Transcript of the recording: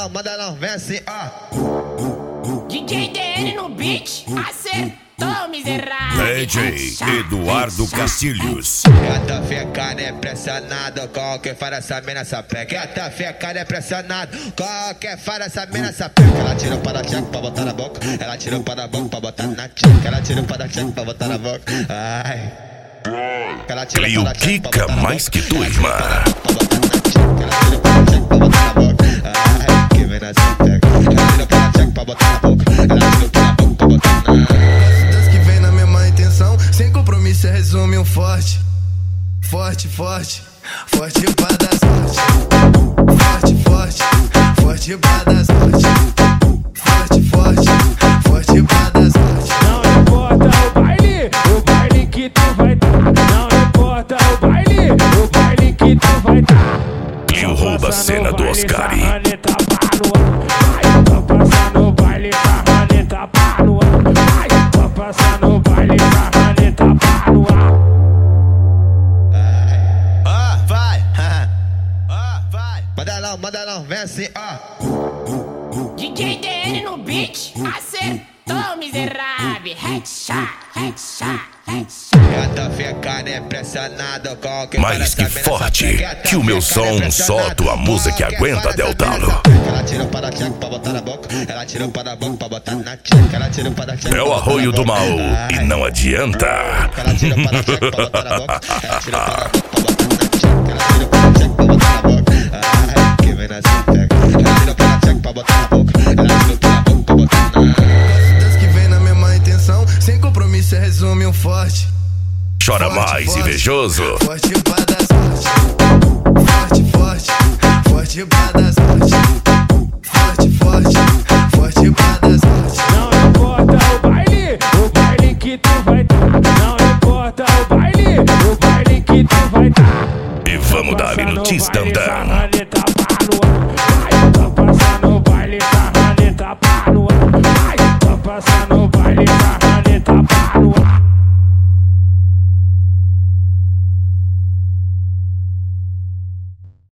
manda não, vem assim, ó. DJ DN no beat, acertou, miserável. DJ Eduardo Castilhos. Gata fica impressionado com quem faz essa mina sapeca. Gata fica impressionado com quem faz essa mina sapeca. Ela tira para tcheca pra botar na boca. Ela tira para boca pra botar na tcheca. Ela tira para tcheca pra botar na boca. Ai. Cleo Kika mais que tua irmã. Das que vem na mesma intenção, sem compromisso, resume um forte. Forte, forte, forte pra dar sorte. Forte, forte, forte pra dar sorte. Forte, forte, forte pra dar sorte. Não importa o baile que tu vai dar. Não importa o baile que tu vai dar. Cleo rouba a cena do Oscar. Tô passando o baile, tá maneta pá no ar. Tô passando o baile, tá maneta pá no ar. Vai. Manda não, vem assim, ó. DJ DN no beat, acertou, miserável. Headshot, headshot, headshot. Gata fica impressionado com quem Mais que forte que o meu som, só tua música que aguenta, Deltalo. Ela tira para tcheca pra botar na boca. Ela tira para boca pra botar na tcheca. Ela tira para tcheca. É o arroio do mal e não adianta. Ela tira para tcheca pra botar na boca. Ela tira para boca pra botar na tcheca. Ela tira para tcheca pra botar na boca. Ai, que vem na sapeca. Ela tira para tcheca pra botar na boca. Ela tira para boca pra botar na. Das que vem na mesma intenção, sem compromisso, resume um forte. Chora Forte, mais, forte, invejoso. Forte pra dar sorte. Forte, forte, forte pra dar sorte. Forte, forte, forte pra dar sorte. Não importa o baile que tu vai dar. Não importa o baile que tu vai dar. E vamos dar no Tistandão. Tô passando o baile, tá maneta pá no ar. Tô passando o baile, tá